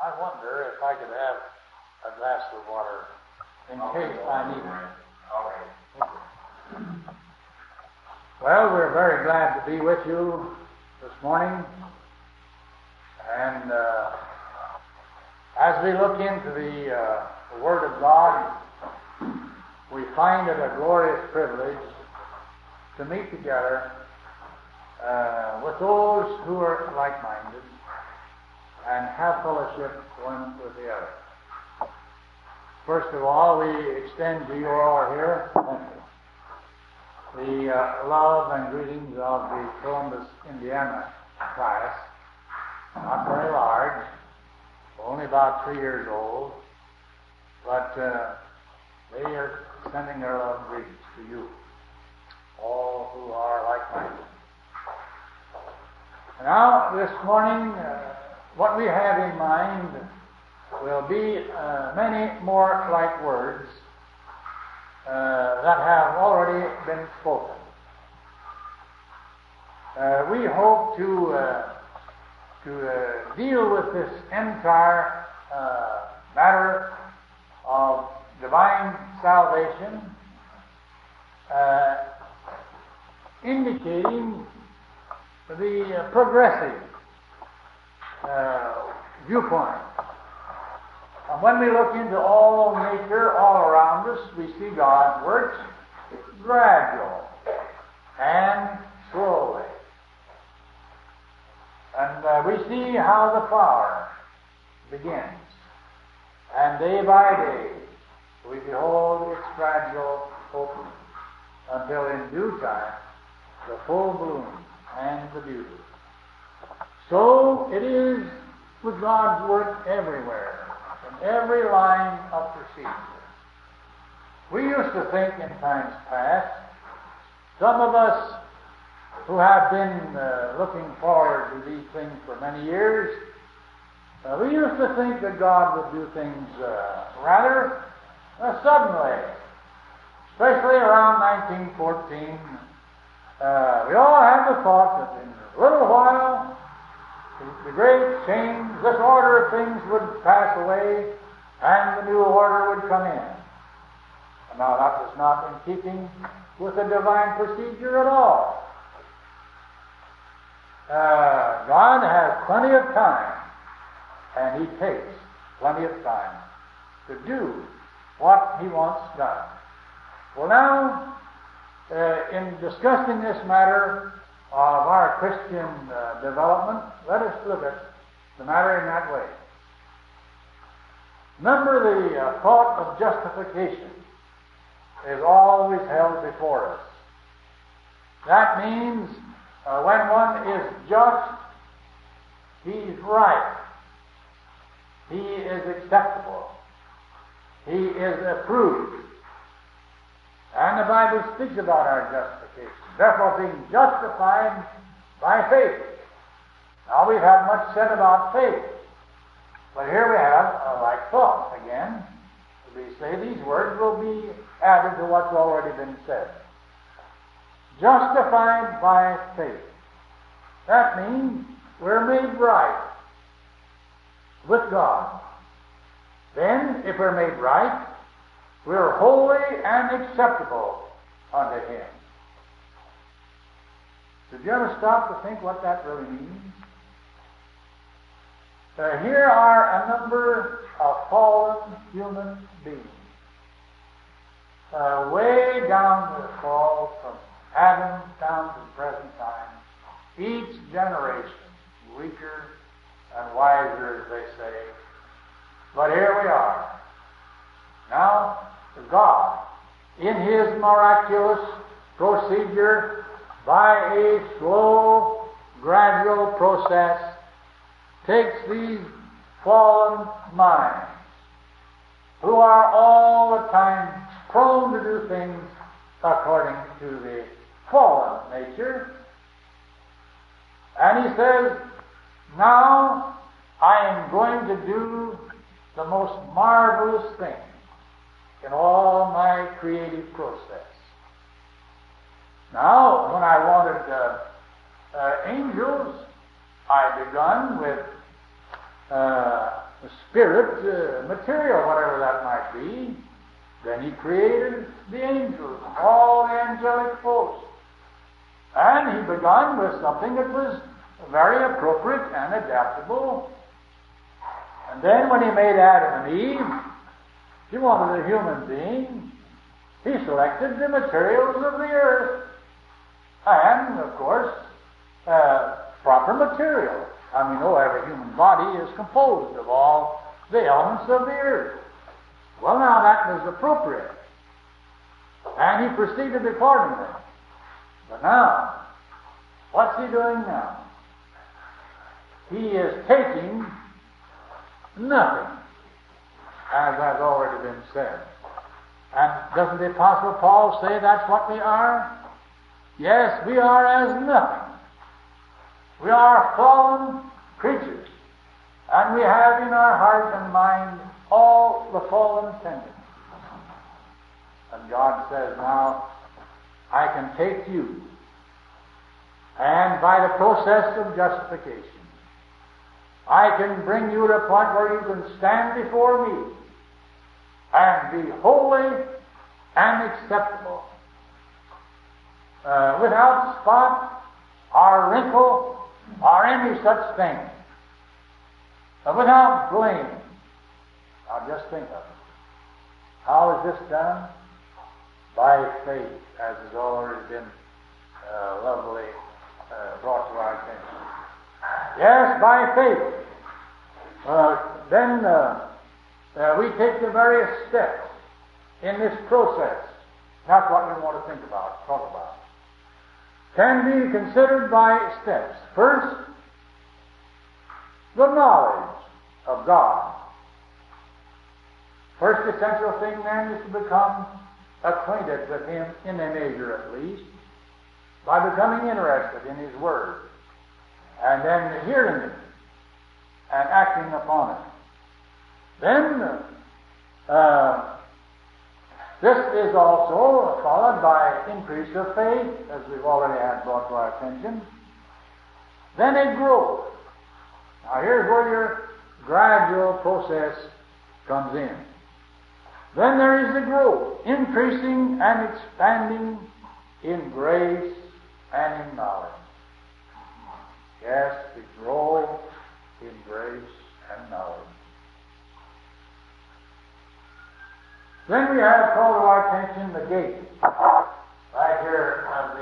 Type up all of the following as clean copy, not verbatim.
I wonder if I could have a glass of water in case I need it. All right. Well, we're very glad to be with you this morning. And as we look into the Word of God, we find it a glorious privilege to meet together with those who are like-minded and have fellowship one with the other. First of all, we extend to you all here the love and greetings of the Columbus, Indiana class. Not very large, only about 3 years old, but they are sending their love and greetings to you, all who are like-minded. Now, this morning, what we have in mind will be many more like words that have already been spoken. We hope to deal with this entire matter of divine salvation, indicating the progressive viewpoint. And when we look into all nature, all around us, we see God works gradual and slowly. And we see how the flower begins. And day by day, we behold its gradual opening until in due time, the full bloom and the beauty. So it is with God's work everywhere, in every line of procedure. We used to think in times past, some of us who have been looking forward to these things for many years, we used to think that God would do things rather suddenly, especially around 1914. We all had the thought that in a little while, the great change, this order of things would pass away, and the new order would come in. And now that was not in keeping with the divine procedure at all. God has plenty of time, and He takes plenty of time to do what He wants done. Well, now, in discussing this matter of our Christian development, let us look at the matter in that way. Remember, the thought of justification is always held before us. That means when one is just, he's right, he is acceptable, he is approved. And the Bible speaks about our justification. Therefore, being justified by faith. Now, we've had much said about faith. But here we have a like thought again. We say these words will be added to what's already been said. Justified by faith. That means we're made right with God. Then, if we're made right, we're holy and acceptable unto Him. Did you ever stop to think what that really means? Here are a number of fallen human beings. Way down the fall from Adam down to the present time. Each generation weaker and wiser, as they say. But here we are. Now, God, in His miraculous procedure, by a slow, gradual process, takes these fallen minds, who are all the time prone to do things according to the fallen nature, and He says, now I am going to do the most marvelous thing in all my creative process. Now, when I wanted angels, I begun with spirit, material, whatever that might be. Then he created the angels, all the angelic hosts. And he began with something that was very appropriate and adaptable. And then when he made Adam and Eve, he wanted a human being. He selected the materials of the earth. And, of course, proper material. And we know every human body is composed of all the elements of the earth. Well, now that was appropriate. And he proceeded accordingly. But now, what's he doing now? He is taking nothing, as has already been said. And doesn't the Apostle Paul say that's what we are? Yes, we are as nothing. We are fallen creatures. And we have in our heart and mind all the fallen tendencies. And God says, now, I can take you, and by the process of justification, I can bring you to a point where you can stand before me and be holy and acceptable, without spot or wrinkle or any such thing, without blame. Now just think of it. How is this done? By faith, as has already been lovely brought to our attention. Yes, by faith. Then we take the various steps in this process. That's what we want to talk about. Can be considered by steps. First, the knowledge of God. First essential thing then is to become acquainted with Him in a measure at least, by becoming interested in His Word, and then hearing it and acting upon it. Then this is also followed by increase of faith, as we've already had brought to our attention. Then a growth. Now here's where your gradual process comes in. Then there is the growth, increasing and expanding in grace and in knowledge. Yes, we grow in grace and knowledge. Then we have called to our attention the gate, right here of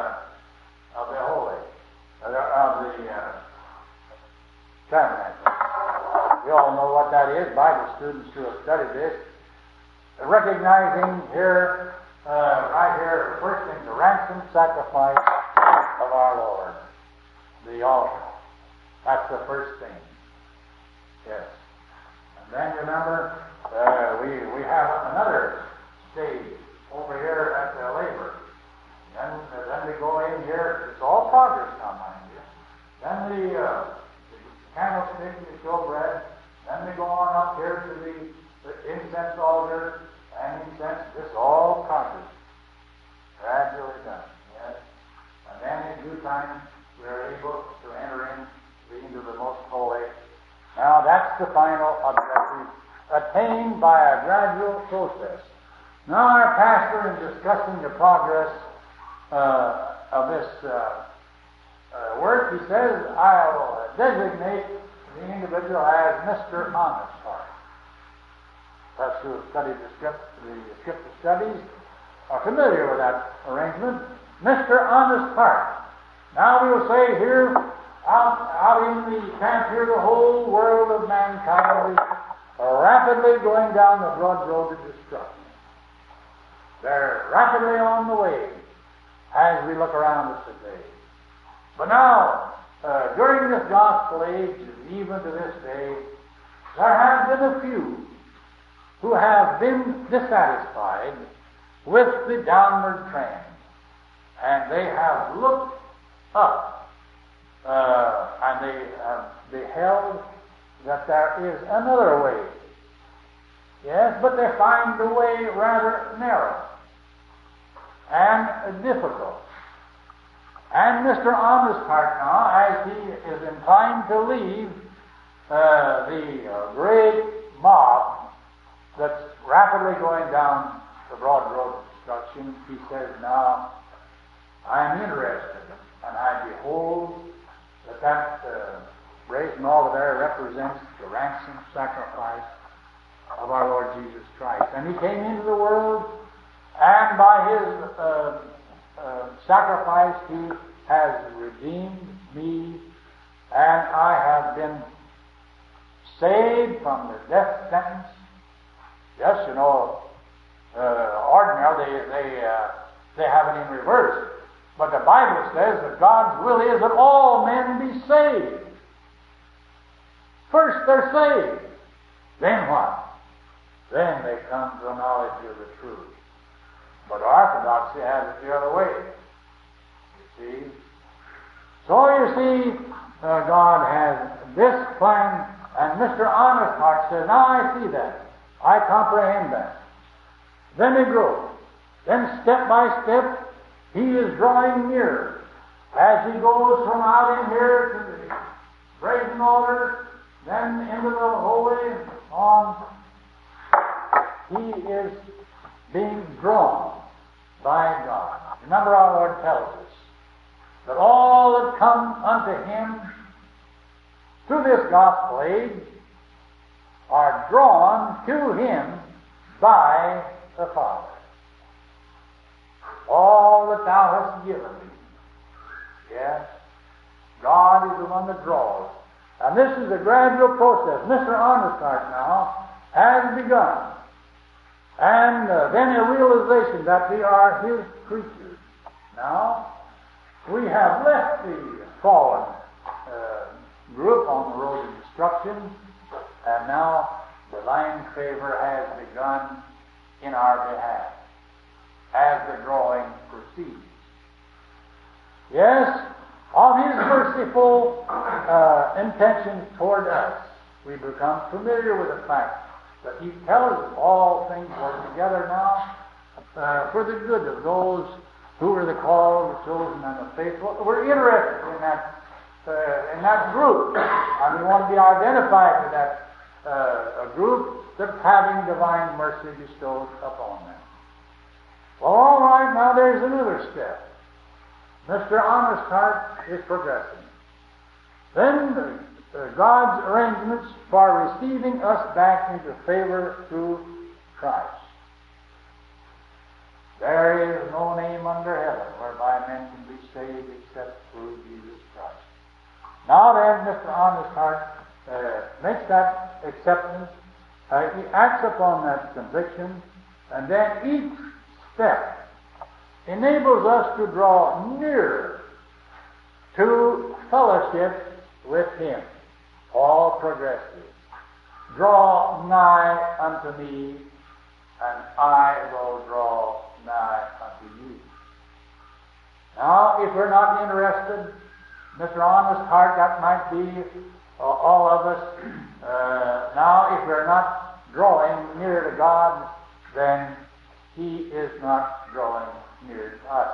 the holy, of the tabernacle. We all know what that is. Bible students who have studied this, recognizing here, right here, the first thing, the ransom sacrifice of our Lord, the altar. That's the first thing. Yes. And then remember, we have another stage over here at the labor. Then we go in here. It's all progress now, mind you. Then the candlestick and the showbread. Then we go on up here to the incense altar and incense. This is all progress. Gradually done. Yes. And then in due time we are able to enter into the most holy. Now that's the final objective, attained by a gradual process. Now our pastor, in discussing the progress of this work, he says, I'll designate the individual as Mr. Honest Heart. Those who have studied the scripture studies are familiar with that arrangement. Mr. Honest Heart. Now we will say here, out in the camp here, the whole world of mankind is rapidly going down the broad road to destruction. They're rapidly on the way as we look around us today. But now, during this gospel age, and even to this day, there have been a few who have been dissatisfied with the downward trend, and they have looked up, and they have beheld that there is another way. Yes, but they find the way rather narrow and difficult. And Mr. Honest Heart now, as he is inclined to leave the great mob that's rapidly going down the broad road of destruction, he says, now, I am interested, and I behold that brazen altar there represents the ransom sacrifice of our Lord Jesus Christ. And he came into the world, and by his sacrifice he has redeemed me, and I have been saved from the death sentence. Yes, you know, ordinarily they have it in reverse. But the Bible says that God's will is that all men be saved. First they're saved. Then what? Then they come to the knowledge of the truth. But orthodoxy has it the other way. You see? So you see, God has this plan, and Mr. Honest Heart says, now I see that. I comprehend that. Then he grows. Then step by step, he is drawing nearer. As he goes from out in here to the brazen altar, then into the holy on, he is being drawn by God. Remember, our Lord tells us that all that come unto him through this gospel age are drawn to him by the Father. All that thou hast given me. Yes, God is the one that draws. And this is a gradual process. Mr. Honest Heart now has begun. And then a realization that we are his creatures. Now, we have left the fallen group on the road to destruction, and now divine favor has begun in our behalf as the drawing proceeds. Yes, of his merciful intentions toward us, we become familiar with the fact that he tells us all things work together now for the good of those who are the called, the chosen, and the faithful. We're interested in that group, and we want to be identified with that a group that's having divine mercy bestowed upon them. Well, all right, now there's another step. Mr. Honest Heart is progressing. Then God's arrangements for receiving us back into favor through Christ. There is no name under heaven whereby men can be saved except through Jesus Christ. Now then, Mr. Honest Heart makes that acceptance. He acts upon that conviction, and then each step enables us to draw nearer to fellowship with him. All progressive. Draw nigh unto me, and I will draw nigh unto you. Now, if we're not interested, Mr. Honest Heart, that might be all of us. Now, if we're not drawing near to God, then he is not drawing near to us.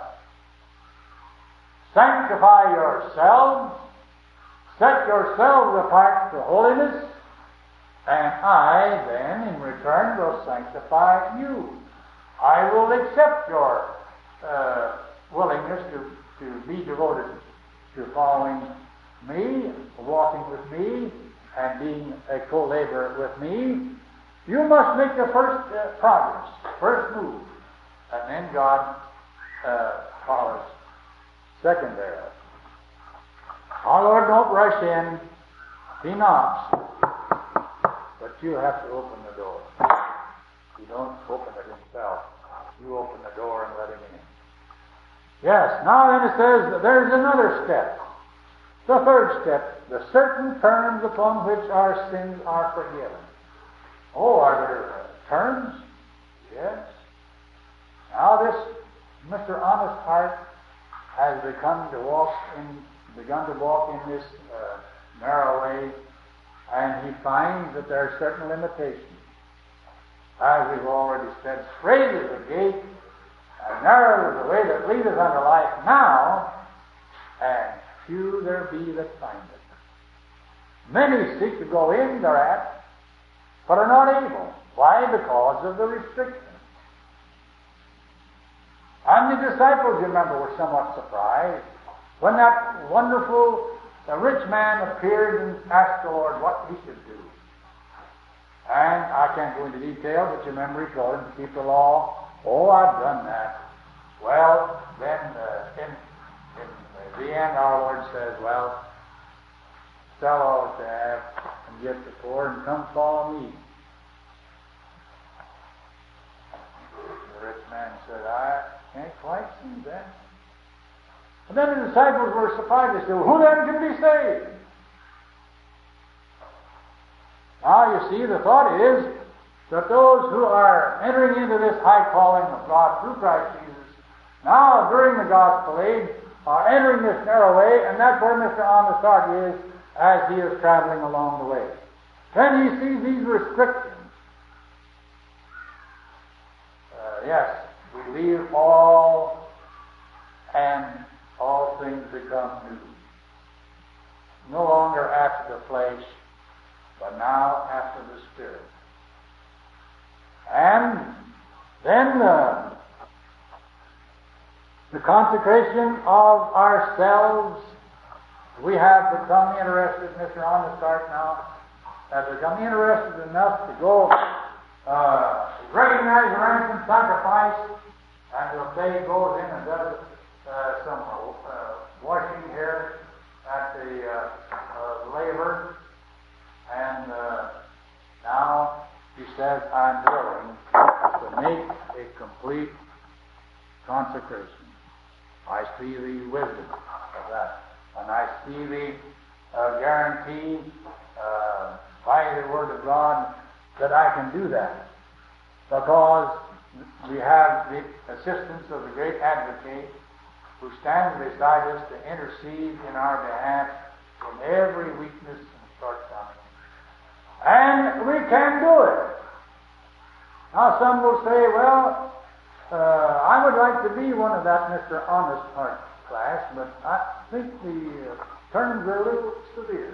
Sanctify yourselves, set yourselves apart for holiness, and I then, in return, will sanctify you. I will accept your willingness to be devoted to following me, walking with me, and being a co-laborer with me. You must make the first progress, first move, and then God follows second thereof. Our Lord don't rush in. He knocks, but you have to open the door. He don't open it himself. You open the door and let him in. Yes, now then it says that there's another step. The third step, the certain terms upon which our sins are forgiven. Oh, are there terms? Yes. Now this Mr. Honest Heart has begun to walk in this narrow way, and he finds that there are certain limitations. As we've already said, straight is the gate, and narrow is the way that leadeth unto life now, and few there be that find it. Many seek to go in thereat, but are not able. Why? Because of the restrictions. And the disciples, you remember, were somewhat surprised when that wonderful rich man appeared and asked the Lord what he should do. And I can't go into detail, but you remember he told him to keep the law. Oh, I've done that. Well, then in the end our Lord says, well, sell all that you have and give to the poor and come follow me. The rich man said, I can't quite see that. And then the disciples were surprised. They said, well, who then can be saved? Now, you see, the thought is that those who are entering into this high calling of God through Christ Jesus, now, during the gospel age, are entering this narrow way, and that's where Mr. Amistad is as he is traveling along the way. Can he see these restrictions? Yes, we leave all, and all things become new. No longer after the flesh, but now after the Spirit. And then the consecration of ourselves, we have become interested, Mr. Amistad now, have become interested enough to go recognize the ransom sacrifice, and the day goes in and does some washing here at the laver, and now he says, I'm willing to make a complete consecration. I see the wisdom of that, and I see the guarantee by the Word of God that I can do that, because we have the assistance of the great advocate who stands beside us to intercede in our behalf in every weakness and shortcoming. And we can do it. Now some will say, well, I would like to be one of that Mr. Honest Heart class, but I think the terms are a little severe.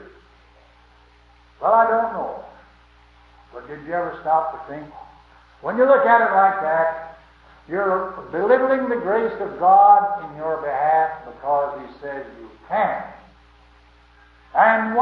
Well, I don't know. But did you ever stop to think? When you look at it like that, you're belittling the grace of God in your behalf because He says you can. And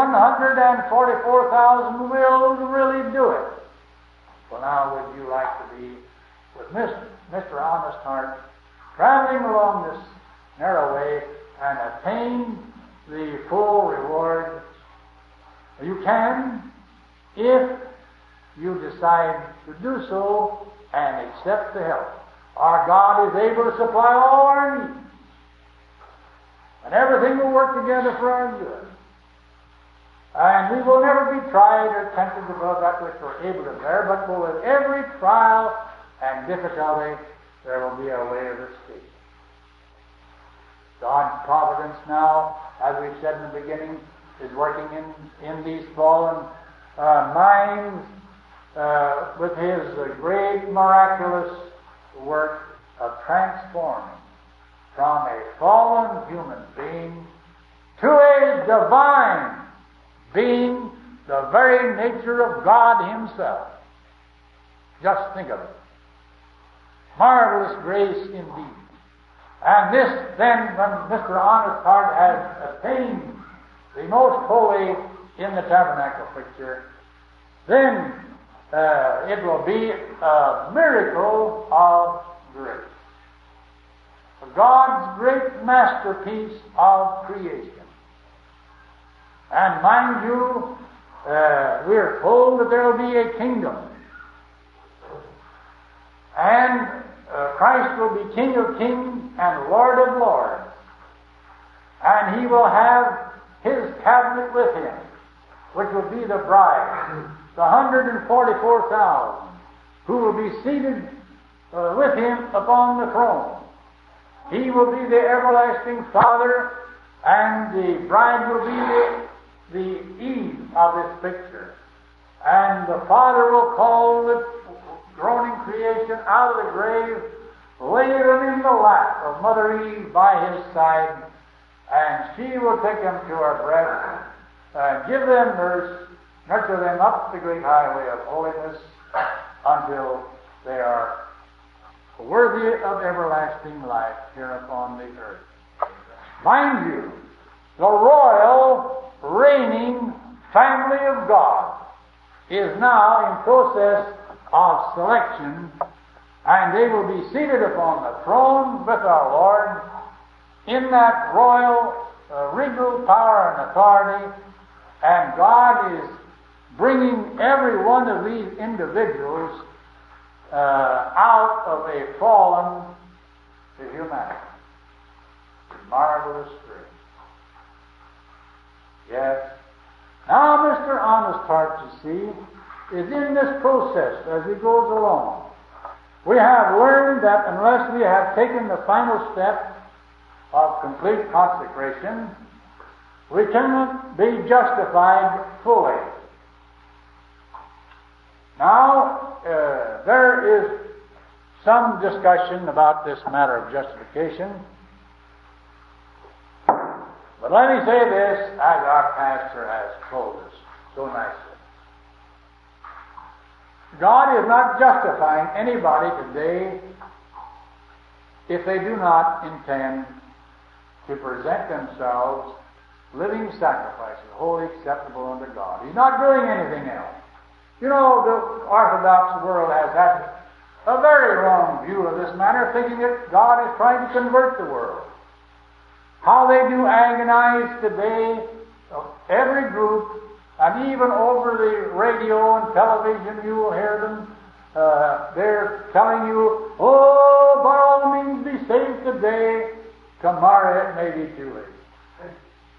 144,000 will really do it. Well, now, would you like to be with Mr. Honest Heart, traveling along this narrow way and attain the full reward? You can, if you decide to do so and accept the help. Our God is able to supply all our needs, and everything will work together for our good. And we will never be tried or tempted above that which we're able to bear, but with every trial and difficulty, there will be a way of escape. God's providence now, as we've said in the beginning, is working in these fallen minds with His great miraculous work of transforming from a fallen human being to a divine being, the very nature of God Himself. Just think of it. Marvelous grace indeed. And this then, when Mr. Honest Heart has attained the most holy in the tabernacle picture, then it will be a miracle of grace. God's great masterpiece of creation. And mind you, we are told that there will be a kingdom. And Christ will be King of kings and Lord of lords. And He will have His cabinet with Him, which will be the bride, the 144,000, who will be seated with Him upon the throne. He will be the everlasting Father, and the bride will be the Eve of this picture. And the Father will call the groaning creation out of the grave, lay them in the lap of Mother Eve by His side, and she will take them to her breast, give them nurture them up the great highway of holiness until they are worthy of everlasting life here upon the earth. Mind you, the royal reigning family of God is now in process of selection, and they will be seated upon the throne with our Lord in that royal regal power and authority, and God is bringing every one of these individuals out of a fallen humanity. Marvelous grace. Yes. Now, Mr. Honest Heart, you see, is in this process as he goes along. We have learned that unless we have taken the final step of complete consecration, we cannot be justified fully. Now, there is some discussion about this matter of justification. But let me say this, as our pastor has told us so nicely. God is not justifying anybody today if they do not intend to present themselves living sacrifices, wholly acceptable unto God. He's not doing anything else. You know, the Orthodox world has had a very wrong view of this matter, thinking that God is trying to convert the world. How they do agonize today, every group, and even over the radio and television you will hear them. They're telling you, oh, by all means be saved today. Tomorrow it may be too late.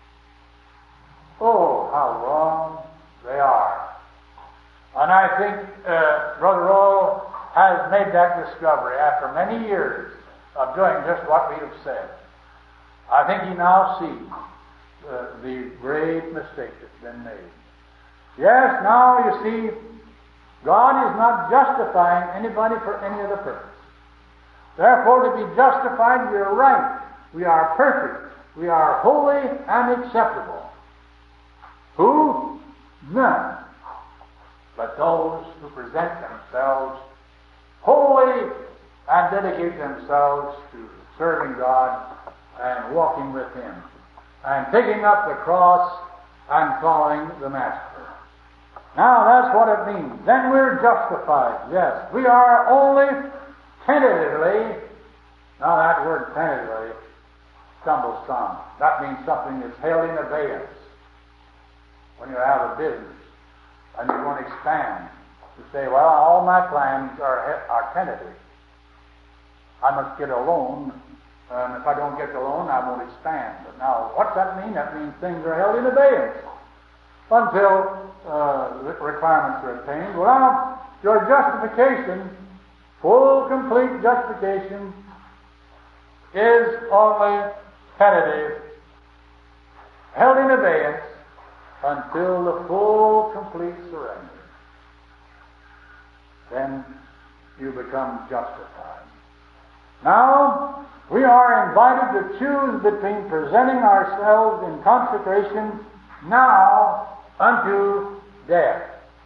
Oh, how wrong they are. And I think Brother Rowe has made that discovery after many years of doing just what we have said. I think he now sees the great mistake that's been made. Yes, now you see, God is not justifying anybody for any other purpose. Therefore, to be justified, we are right. We are perfect. We are holy and acceptable. Who? None. But those who present themselves holy and dedicate themselves to serving God and walking with Him and taking up the cross and following the Master. Now that's what it means. Then we're justified. Yes, we are only tentatively. Now that word tentatively stumbles some. That means something that's held in abeyance. When you have a business and you want to expand, you say, well, all my plans are tentative. I must get a loan, and if I don't get the loan, I won't expand. But now, what's that mean? That means things are held in abeyance until the requirements are attained. Well, now, your justification, full, complete justification, is only tentative, held in abeyance, until the full, complete surrender. Then you become justified. Now, we are invited to choose between presenting ourselves in consecration now unto death,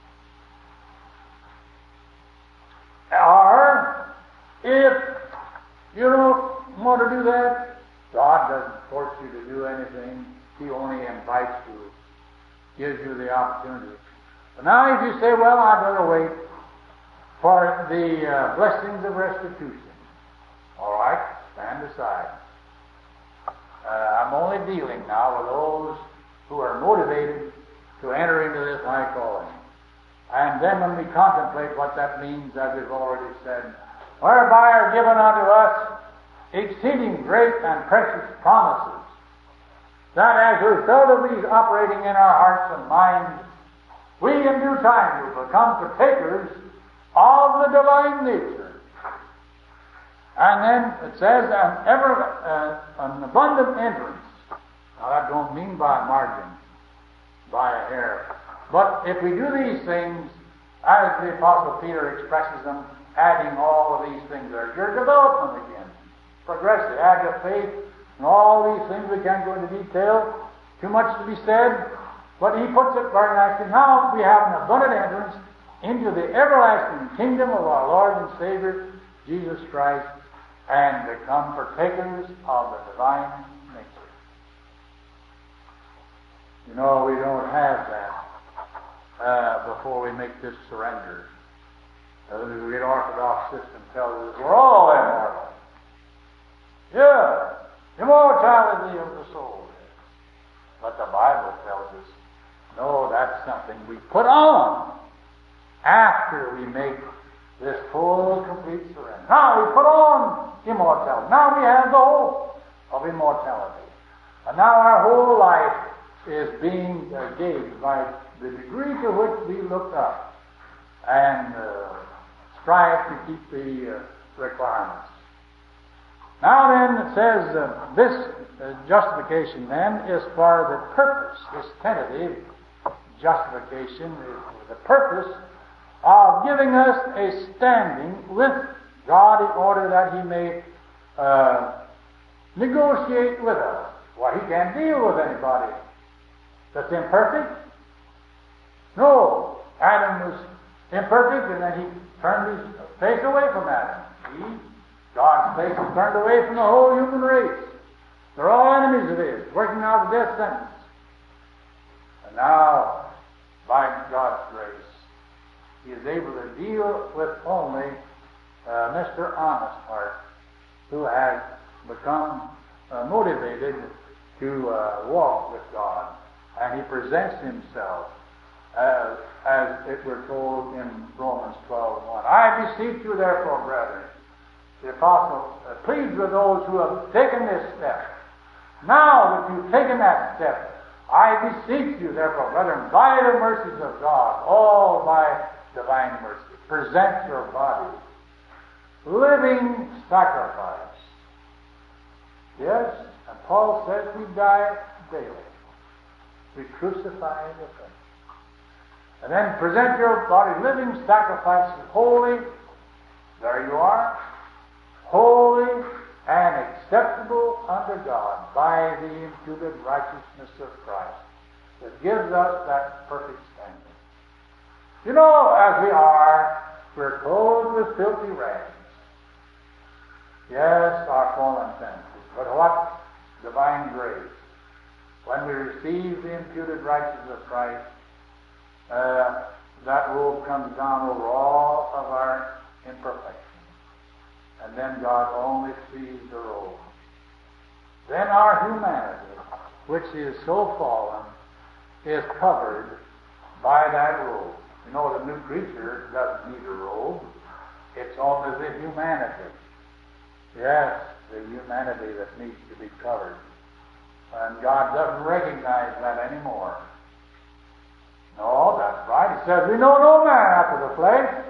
or if you don't want to do that, God doesn't force you to do anything. He only invites you, gives you the opportunity. But now if you say, well, I'd rather wait for the blessings of restitution, all right, stand aside. I'm only dealing now with those who are motivated to enter into this high calling. And then when we contemplate what that means, as we've already said, whereby are given unto us exceeding great and precious promises, that as a result of these operating in our hearts and minds, we in due time will become partakers of the divine nature. And then it says, an abundant entrance. Now that don't mean by a margin, by a hair. But if we do these things, as the Apostle Peter expresses them, adding all of these things, there's your development again. Progressive. Add your faith and all these things. We can't go into detail. Too much to be said. But he puts it very nicely. Now we have an abundant entrance into the everlasting kingdom of our Lord and Savior, Jesus Christ, and become partakers of the divine nature. You know, we don't have that before we make this surrender. The great Orthodox system tells us we're all immortal. Yeah, immortality of the soul. But the Bible tells us, no, that's something we put on after we make this full, complete surrender. Now we put on immortality. Now we have the hope of immortality. And now our whole life is being gauged by the degree to which we look up and strive to keep the requirements. Now then, it says this justification then is for the purpose, this tentative justification is for the purpose of giving us a standing with God in order that He may negotiate with us. Well, He can't deal with anybody that's imperfect. No, Adam was imperfect, and then he turned his face away from Adam. God's face is turned away from the whole human race. They're all enemies of His, working out the death sentence. And now, by God's grace, He is able to deal with only Mr. Honest Heart, who has become motivated to walk with God. And he presents himself as it were told in Romans 12:1. I beseech you, therefore, brethren, the apostle pleads with those who have taken this step. Now that you've taken that step, I beseech you, therefore, brethren, by the mercies of God, all by divine mercy, present your body, living sacrifice. Yes, and Paul says we die daily. We crucify the flesh. And then present your body, living sacrifices, holy, there you are, holy and acceptable unto God by the imputed righteousness of Christ that gives us that perfect standing. You know, as we are, we're clothed with filthy rags. Yes, our fallen senses. But what divine grace. When we receive the imputed righteousness of Christ, that robe comes down over all of our imperfections. And then God only sees the robe. Then our humanity, which is so fallen, is covered by that robe. You know, the new creature doesn't need a robe. It's only the humanity. Yes, the humanity that needs to be covered. And God doesn't recognize that anymore. No, that's right. He says, we know no man after the flesh.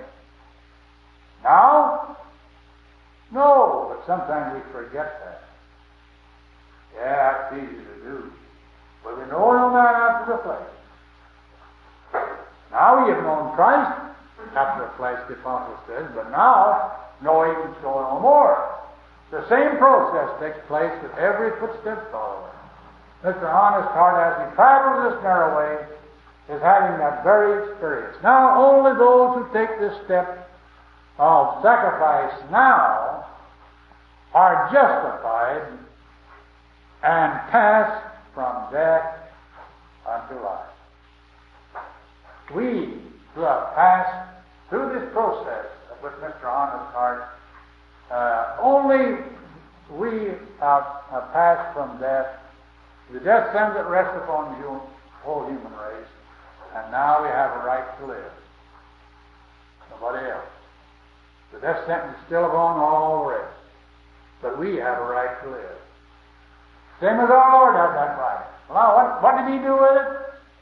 Now? No, but sometimes we forget that. Yeah, that's easy to do. But we know no man after the flesh. Now we have known Christ after the flesh, the apostle says, but now know even so no more. The same process takes place with every footstep follower. Mr. Honest Heart, as he travels this narrow way, is having that very experience. Now, only those who take this step of sacrifice now are justified and pass from death unto life. We who have passed through this process with Mr. Honest Heart, only we have passed from death, the death sentence that rests upon the whole human race, and now we have a right to live. Nobody else. The death sentence is still upon all the rest, but we have a right to live. Same as our Lord had that right. Well, now, what did He do with it?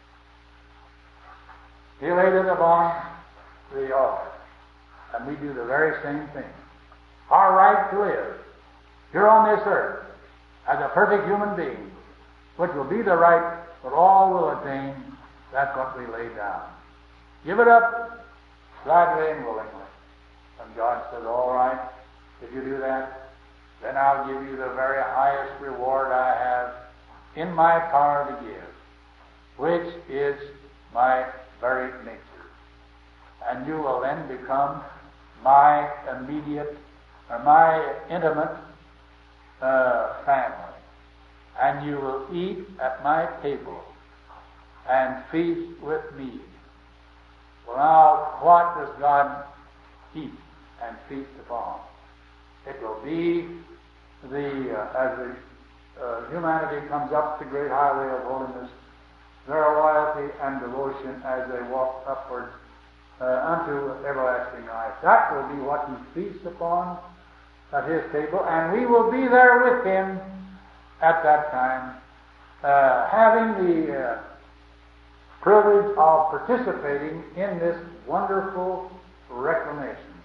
He laid it upon the altar, and we do the very same thing. Our right to live here on this earth as a perfect human being, which will be the right that all will attain, that's what we lay down. Give it up gladly and willingly. And God says, all right, if you do that, then I'll give you the very highest reward I have in my power to give. which is my very nature. And you will then become my immediate or my intimate family. And you will eat at my table and feast with me. Well, now, what does God eat and feast upon? It will be as humanity comes up the great highway of holiness, their loyalty and devotion as they walk upward unto everlasting life. That will be what he feasts upon at his table, and we will be there with him at that time, having the privilege of participating in this wonderful restoration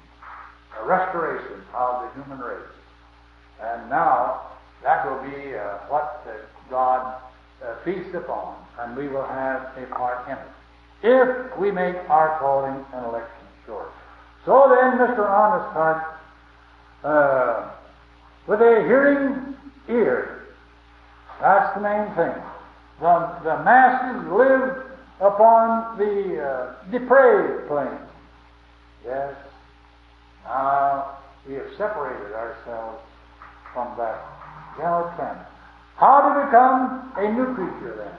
of the human race. And now, that will be what God feasts upon, and we will have a part in it, if we make our calling and election sure. So then, Mr. Honest Heart, with a hearing ear, that's the main thing. The masses live upon the depraved plane. Yes. Now, we have separated ourselves from that general trend. How to become a new creature then?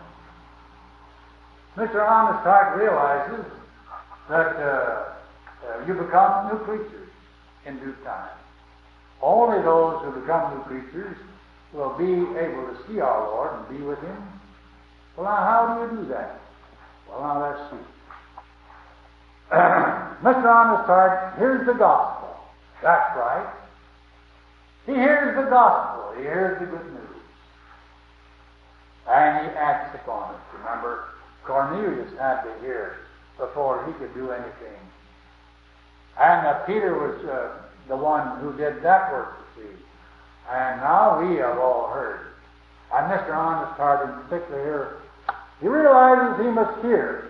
Mr. Honest Heart realizes that you become new creatures in due time. Only those who become new creatures will be able to see our Lord and be with him. Well, now, how do you do that? Well, now, let's see. Mr. Honest Heart hears the gospel. That's right. He hears the gospel. He hears the good news. And he acts upon it. Remember, Cornelius had to hear before he could do anything. And Peter was the one who did that work, you see. And now we have all heard. And Mr. Honest Heart in particular here, he realizes he must hear.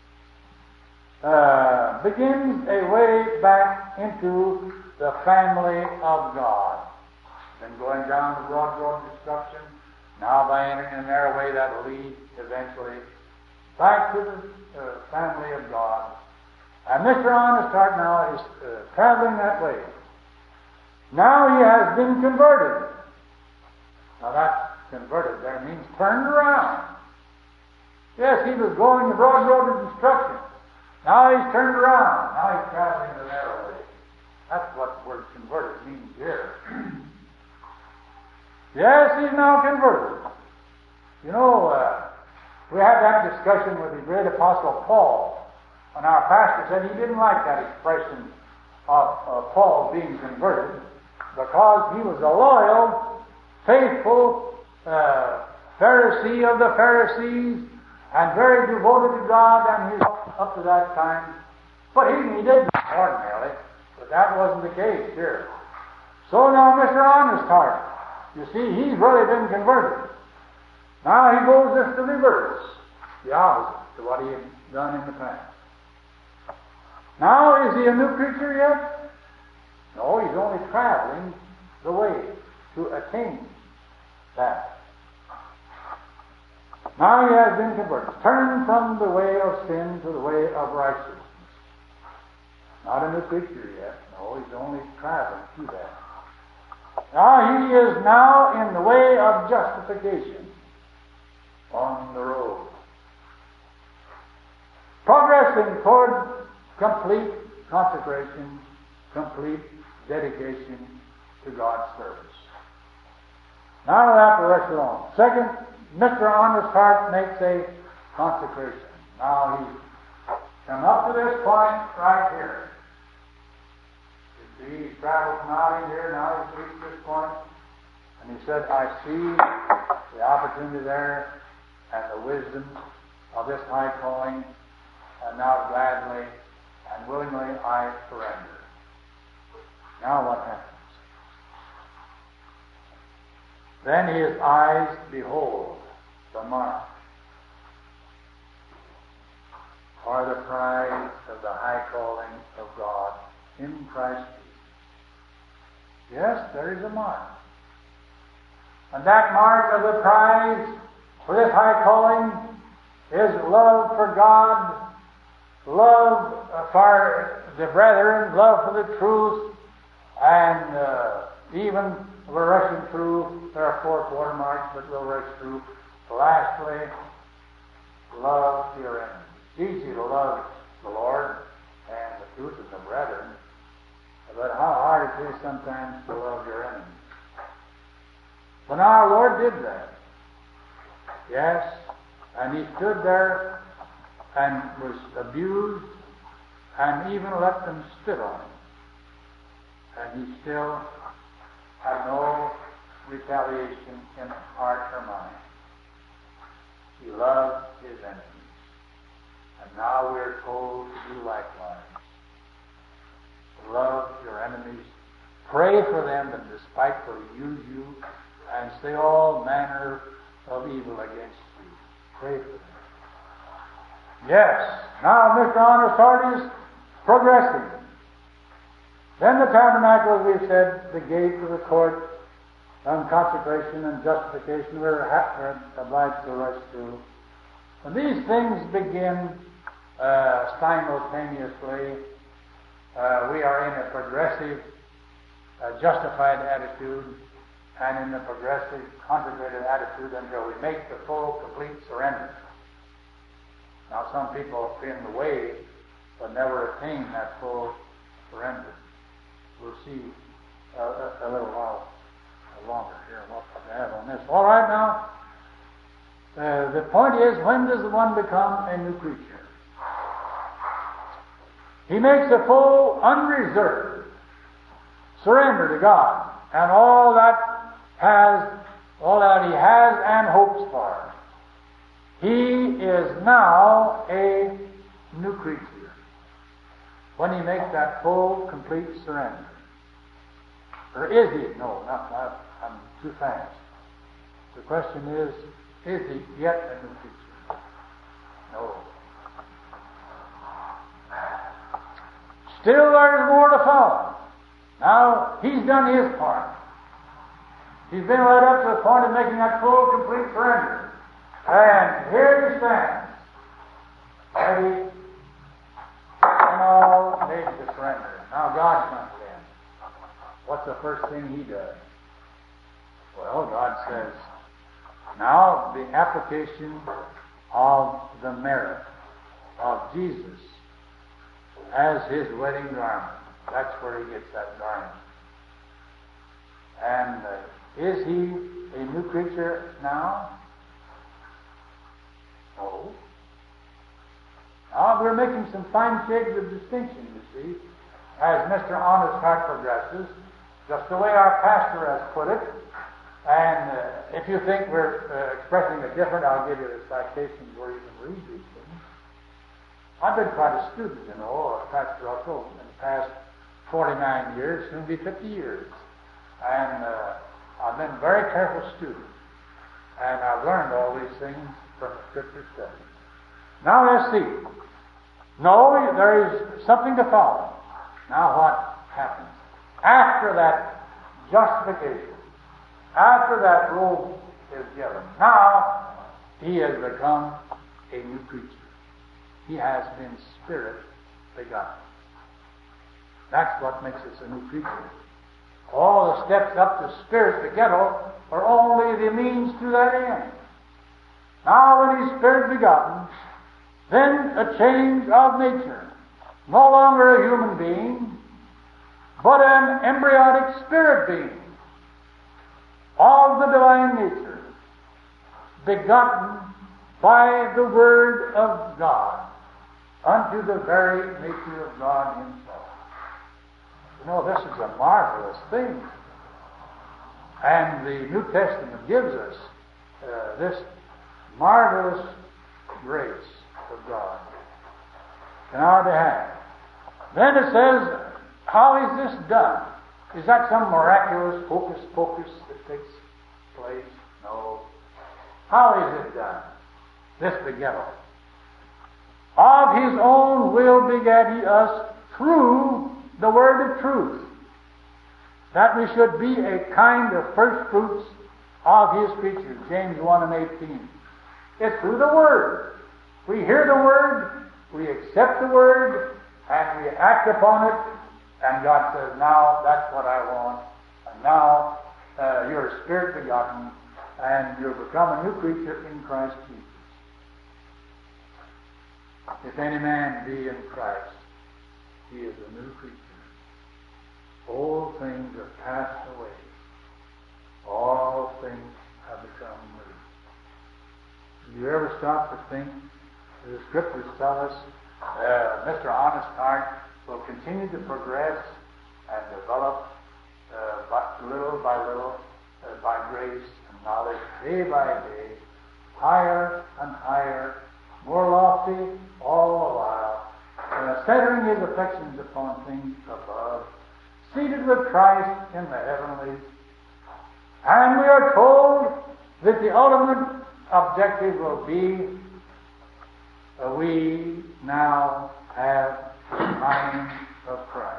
Begins a way back into the family of God. Then going down the broad road of destruction, now by entering a narrow way that will lead eventually back to the family of God. And Mr. Honest Heart now is traveling that way. Now he has been converted. Now that converted there means turned around. Yes, he was going the broad road of destruction. Now he's turned around. Now he's traveling the narrow way. That's what the word converted means here. Yes, he's now converted. You know, we had that discussion with the great apostle Paul, and our pastor said he didn't like that expression of Paul being converted because he was a loyal, faithful Pharisee of the Pharisees and very devoted to God, and he up to that time. But he did ordinarily, but that wasn't the case here. So now Mr. Honest Heart, you see, he's really been converted. Now he goes just the reverse, the opposite to what he had done in the past. Now, is he a new creature yet? No, he's only traveling the way to attain that. Now he has been converted. Turned from the way of sin to the way of righteousness. Not a new creature yet. No, he's only traveling to that. Now he is now in the way of justification on the road. Progressing toward complete consecration, complete dedication to God's service. Now that will rest alone. Second, Mr. Honest Heart makes a consecration. Now he's come up to this point right here. You see, he's traveled from out in here, now he's reached this point, and he said, I see the opportunity there and the wisdom of this high calling, and now gladly and willingly I surrender. Now what happens? Then his eyes behold the mark, or the prize of the high calling of God in Christ Jesus. Yes, there is a mark. And that mark of the prize for this high calling is love for God, love for the brethren, love for the truth, and even we're rushing through. There are 4 quarter marks, but we'll rush through. Lastly, love your enemies. It's easy to love the Lord and the truth and the brethren, but how hard it is sometimes to love your enemies. But our Lord did that. Yes, and He stood there and was abused and even let them spit on Him. And He still had no retaliation in heart or mind. He loved His enemies. And now we are told to do likewise. Love your enemies. Pray for them that despitefully use you and say all manner of evil against you. Pray for them. Yes. Now Mr. Honor Sword is progressing. Then the tabernacle, as we said, the gate of the court, and consecration and justification, we're obliged to rush through. And these things begin simultaneously. We are in a progressive, justified attitude, and in a progressive, consecrated attitude until we make the full, complete surrender. Now, some people are in the way, but never attain that full surrender. We'll see a little while longer here what I have on this. All right, now, the point is, when does the one become a new creature? He makes a full, unreserved surrender to God and all that he has and hopes for. He is now a new creature when he makes that full, complete surrender. Or is he? No, I'm too fast. The question is he yet a new creature? No. Still there's more to follow. Now, he's done his part. He's been led up to the point of making that full, complete surrender. And here he stands, ready and all made to surrender. Now God comes in. What's the first thing he does? Well, God says, now the application of the merit of Jesus as his wedding garment. That's where he gets that garment. And is he a new creature now? No. Now we're making some fine shades of distinction, you see, as Mr. Honest Heart progresses, just the way our pastor has put it. And if you think we're expressing it different, I'll give you the citations where you can read these things. I've been quite a student, of Pastor Russell in the past 49 years, soon be 50 years. And I've been a very careful student. And I've learned all these things from the Scripture study. Now let's see. No, there is something to follow. Now what happens? After that justification, after that robe is given, now he has become a new creature. He has been Spirit begotten. That's what makes us a new creature. All the steps up to Spirit begettal are only the means to that end. Now when he's Spirit begotten, then a change of nature. No longer a human being, but an embryonic spirit being of the divine nature, begotten by the Word of God unto the very nature of God himself. This is a marvelous thing. And the New Testament gives us this marvelous grace of God in our behalf. Then it says, how is this done? Is that some miraculous hocus pocus that takes place? No. How is it done? This begettal. Of his own will begat he us through the word of truth, that we should be a kind of first fruits of his creatures. James 1 and 18. It's through the word. We hear the Word, we accept the Word, and we act upon it, and God says, now that's what I want, and now you're Spirit begotten, and you'll become a new creature in Christ Jesus. If any man be in Christ, he is a new creature. Old things have passed away. All things have become new. Do you ever stop to think? The Scriptures tell us Mr. Honest Heart will continue to progress and develop little by little, by grace and knowledge, day by day, higher and higher, more lofty all the while, centering his affections upon things above, seated with Christ in the heavenlies. And we are told that the ultimate objective will be we now have the mind of Christ.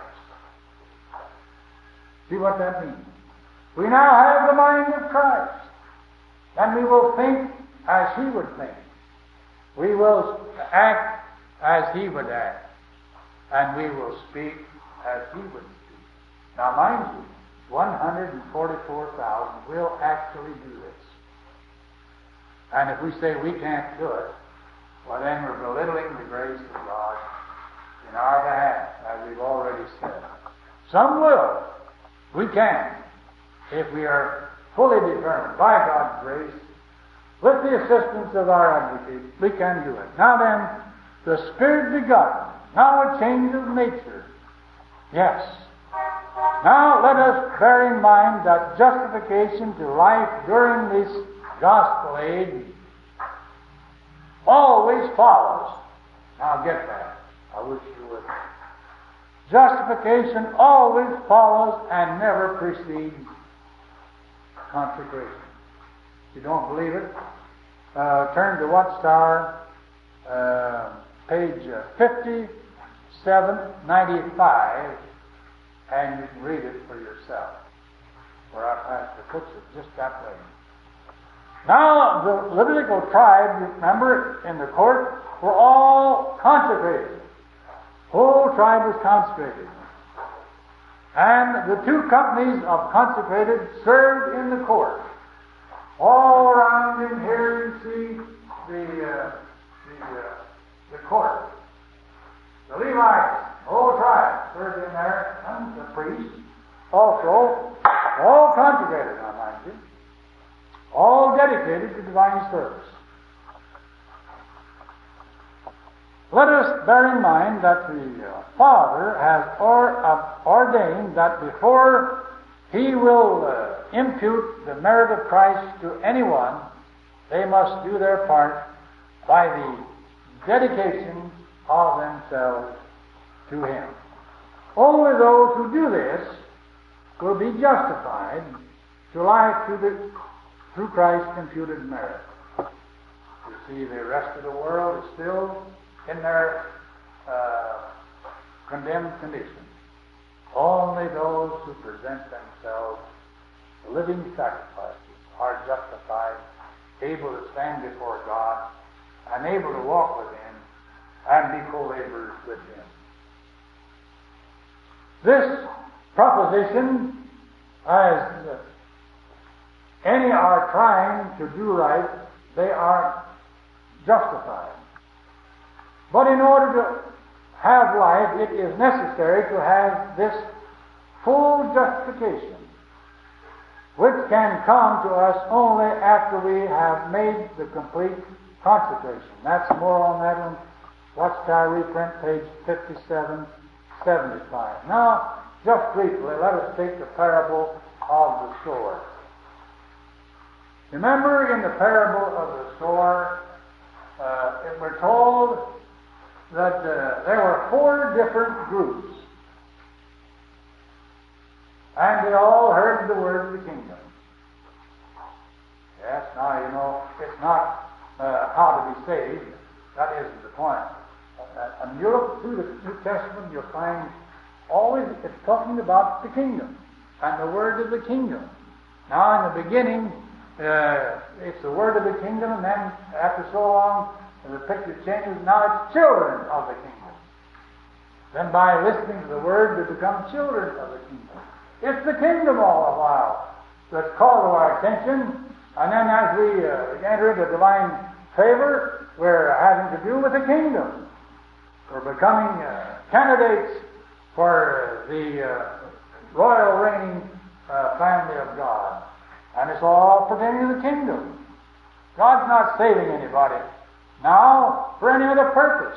See what that means? We now have the mind of Christ, and we will think as He would think. We will act as He would act, and we will speak as He would speak. Now, mind you, 144,000 will actually do this. And if we say we can't do it, well, then we're belittling the grace of God in our behalf, as we've already said. Some will. We can. If we are fully determined by God's grace, with the assistance of our advocate, we can do it. Now then, the Spirit begotten, now a change of nature. Yes. Now let us bear in mind that justification to life during this gospel age always follows. Now get that. I wish you would. Justification always follows and never precedes consecration. If you don't believe it, turn to Watchtower, page 5795, and you can read it for yourself, where our pastor puts it just that way. Now, the Levitical tribes, remember, in the court, were all consecrated. The whole tribe was consecrated. And the two companies of consecrated served in the court. All around in here you see the court. The Levites, the whole tribe, served in there, and the priests also, all consecrated, now mind you, all dedicated to divine service. Let us bear in mind that the Father has ordained that before He will impute the merit of Christ to anyone, they must do their part by the dedication of themselves to Him. Only those who do this will be justified to life through Christ's imputed merit. You see, the rest of the world is still in their condemned condition. Only those who present themselves living sacrifices are justified, able to stand before God, and able to walk with Him and be co-laborers with Him. This proposition, as any are trying to do right, they are justified. But in order to have life, it is necessary to have this full justification, which can come to us only after we have made the complete consecration. That's more on that one. Watchtower reprint, page 5775. Now, just briefly, let us take the parable of the sower. Remember, in the parable of the sower, we're told that there were 4 different groups, and they all heard the word of the kingdom. Yes, now you know, it's not how to be saved. That isn't the point. And you look through the New Testament, you'll find always it's talking about the kingdom and the word of the kingdom. Now, in the beginning, it's the word of the kingdom, and then after so long, the picture changes. Now it's children of the kingdom. Then by listening to the word, we become children of the kingdom. It's the kingdom all the while that's called to our attention. And then as we enter into divine favor, we're having to do with the kingdom. We're becoming candidates for the royal reigning family of God. And it's all pertaining to the kingdom. God's not saving anybody now for any other purpose.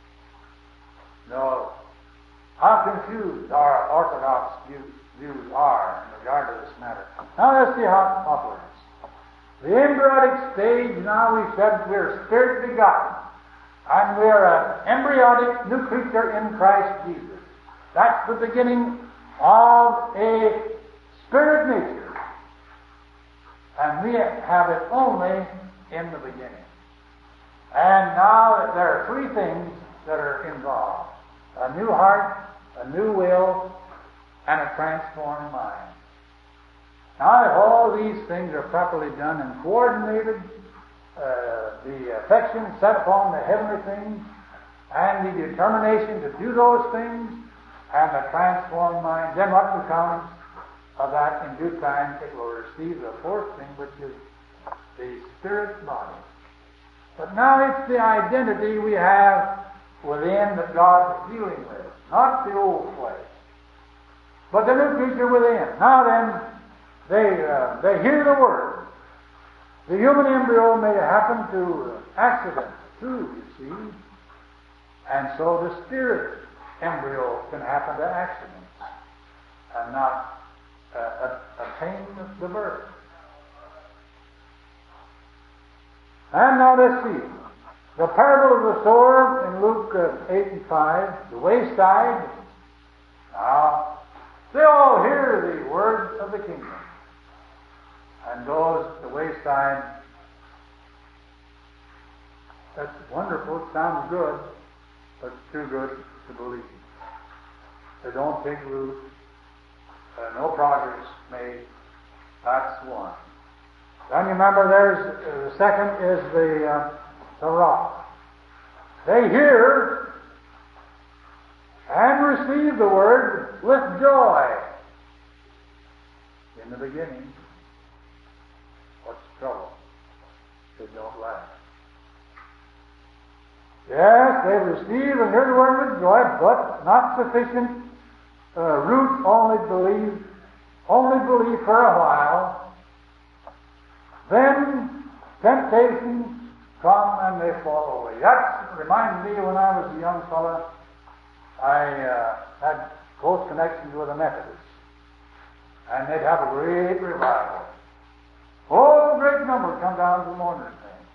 No. How confused our Orthodox views are in regard to this matter. Now let's see how it operates. The embryonic stage, now we said we're spirit begotten. And we're an embryonic new creature in Christ Jesus. That's the beginning of a spirit nature. And we have it only in the beginning. And now there are three things that are involved. A new heart, a new will, and a transformed mind. Now, if all these things are properly done and coordinated, the affection set upon the heavenly things, and the determination to do those things, and the transformed mind, then what becomes of that in due time? It will receive the fourth thing, which is the spirit body. But now it's the identity we have within that God is dealing with, not the old flesh, but the new creature within. Now then, they hear the word. The human embryo may happen to accident too, you see, and so the spirit embryo can happen to accidents and not attain the birth. And now let's see. The parable of the sower in Luke 8 and 5, the wayside. Now, they all hear the words of the kingdom. And those, the wayside, that's wonderful, it sounds good, but it's too good to believe. They don't take root, no progress made. That's one. Then remember, there's the second is the rock. They hear and receive the word with joy. In the beginning, what's the trouble? They don't last. Yes, they receive and hear the word with joy, but not sufficient root, only believe for a while. Then temptations come and they fall away. That reminds me when I was a young fellow, I had close connections with the Methodists. And they'd have a great revival. Oh, a great number come down to the morning thing.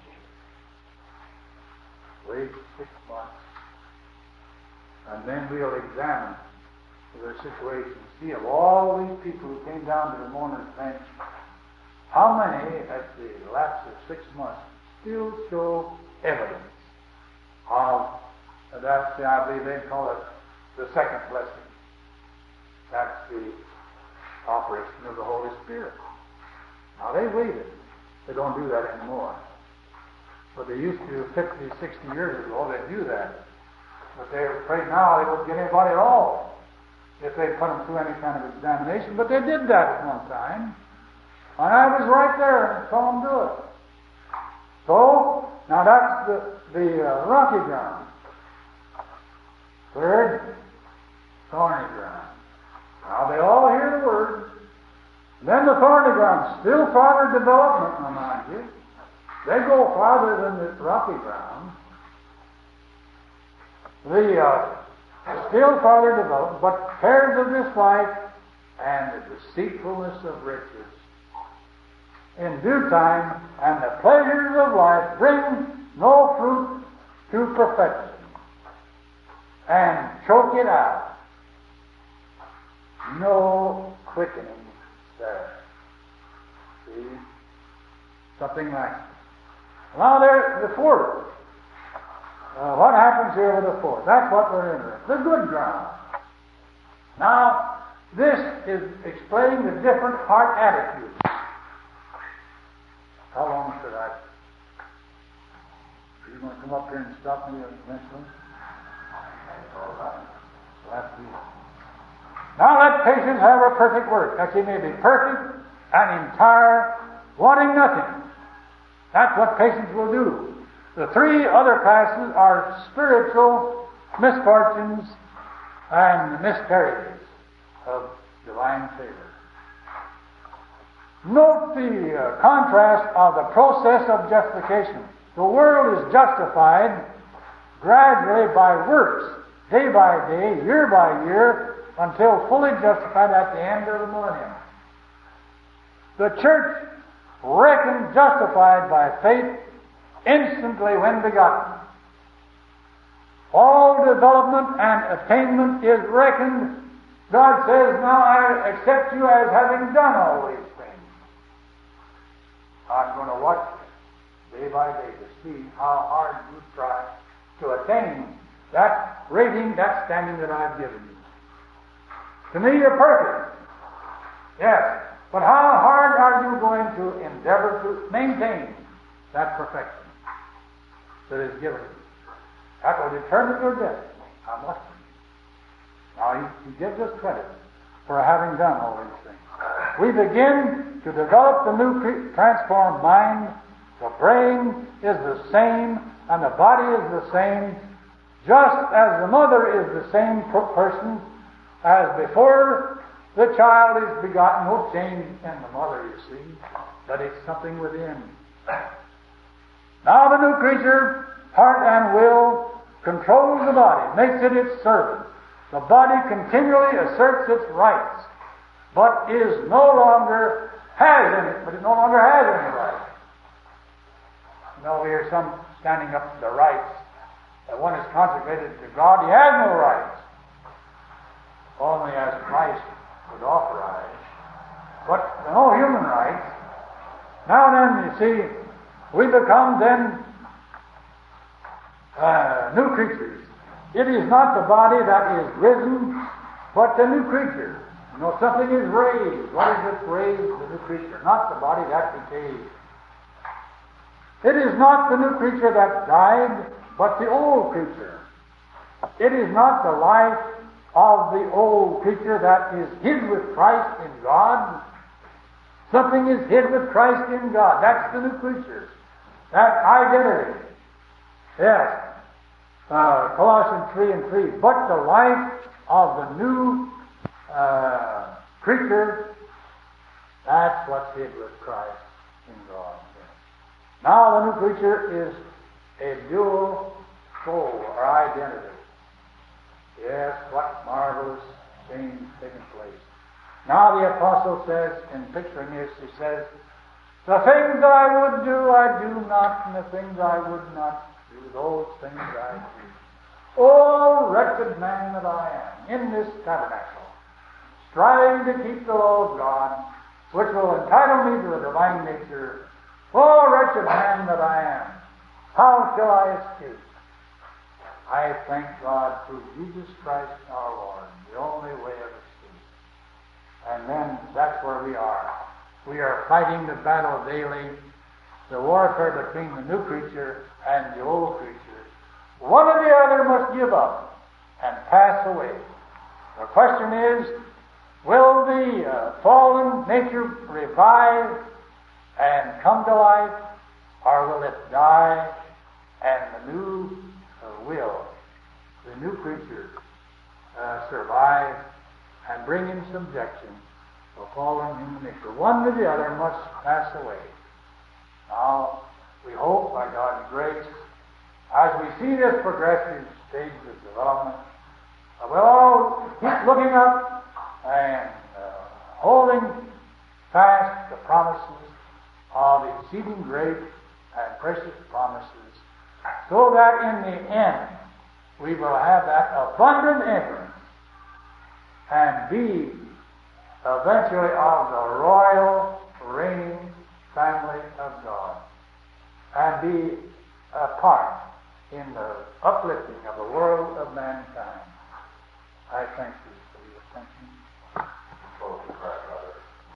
Wait 6 months. And then we'll examine the situation. See, of all these people who came down to the morning thing, how many, at the lapse of 6 months, still show evidence of that? I believe they call it the second blessing. That's the operation of the Holy Spirit. Now they waited. They don't do that anymore. But they used to 50, 60 years ago, they'd do that. But they're afraid now they wouldn't get anybody at all if they put them through any kind of examination. But they did that at one time. And I was right there and saw them do it. So, now that's the rocky ground. Third, thorny ground. Now they all hear the word. Then the thorny ground, still farther development, remind you. They go farther than the rocky ground. Still farther development, but cares of this life and the deceitfulness of riches in due time, and the pleasures of life bring no fruit to perfection, and choke it out. No quickening there. See? Something like that. Now there's the fourth. What happens here with the fourth? That's what we're interested in. The good ground. Now, this is explaining the different heart attitudes. How long should I? going to come up here and stop me eventually? Now let patience have a perfect work, that ye may be perfect and entire, wanting nothing. That's what patience will do. The three other classes are spiritual misfortunes and miscarriages of divine favor. Note the contrast of the process of justification. The world is justified gradually by works, day by day, year by year, until fully justified at the end of the millennium. The church reckoned justified by faith instantly when begotten. All development and attainment is reckoned. God says, now I accept you as having done all these things. I'm going to watch you day by day to see how hard you try to attain that rating, that standing that I've given you. To me, you're perfect. Yes. But how hard are you going to endeavor to maintain that perfection that is given you? That will determine your destiny. How much? Now, he gives us credit for having done all these things. We begin to develop the new transformed mind. The brain is the same, and the body is the same, just as the mother is the same person as before the child is begotten. No change in the mother, you see, but it's something within. Now the new creature, heart and will, controls the body, makes it its servant. The body continually asserts its rights, but it no longer has any rights. You know, we hear some standing up for the rights. That one is consecrated to God, he has no rights. Only as Christ would authorize. But no human rights. Now then, you see, we become then new creatures. It is not the body that is risen, but the new creature. You know, something is raised. What is it raised? The new creature. Not the body that decays. It is not the new creature that died, but the old creature. It is not the life of the old creature that is hid with Christ in God. Something is hid with Christ in God. That's the new creature. That identity. Yes. Colossians 3:3. But the life of the new creature, that's what's hid with Christ in God. Now the new creature is a dual soul or identity. Yes, what marvelous things taking place. Now the apostle says, in picturing this, he says, the things I would do, I do not, and the things I would not do, those things I do. Oh, wretched man that I am, in this tabernacle, striving to keep the law of God, which will entitle me to the divine nature. Oh, wretched man that I am, how shall I escape? I thank God through Jesus Christ our Lord, the only way of escape. And then that's where we are. We are fighting the battle daily, the warfare between the new creature and the old creature. One or the other must give up and pass away. The question is, will the fallen nature revive and come to life, or will it die and the new the new creature, survive and bring in subjection the fallen human nature? One or the other must pass away. Now, we hope by God's grace, as we see this progressive stage of development, we'll all keep looking up and holding fast the promises of exceeding great and precious promises, so that in the end we will have that abundant entrance and be eventually of the royal reigning family of God, and be a part in the uplifting of the world of mankind. I thank you.